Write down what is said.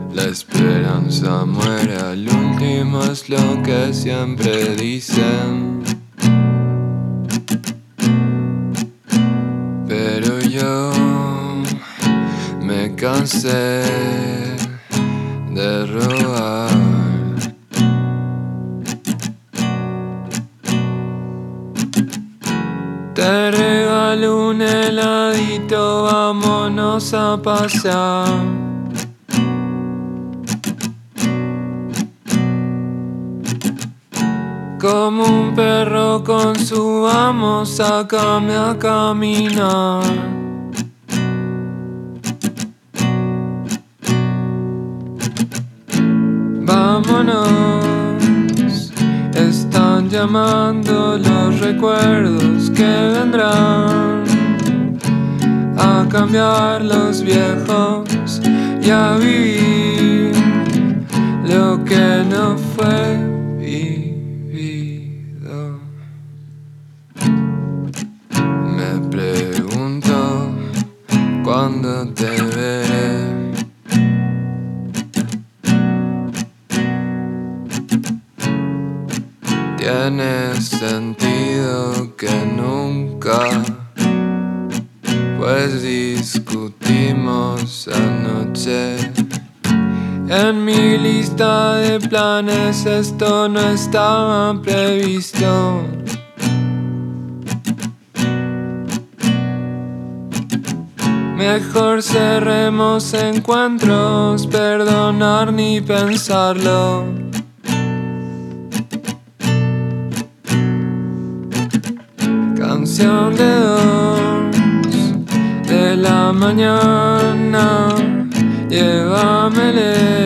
La esperanza muere al último, es lo que siempre dicen. Pero yo me cansé de robar. Te regalo un heladito, vámonos a pasear. Como un perro con su amo, sácame a caminar. Vámonos, están llamando los recuerdos que vendrán a cambiar los viejos y a vivir lo que no fue vivido. Me pregunto cuándo te veré. Tiene sentido que nunca, pues discutimos anoche. En mi lista de planes esto no estaba previsto. Mejor cerremos encuentros, perdonar ni pensarlo. Canción de 2 de la mañana, llévame lejos.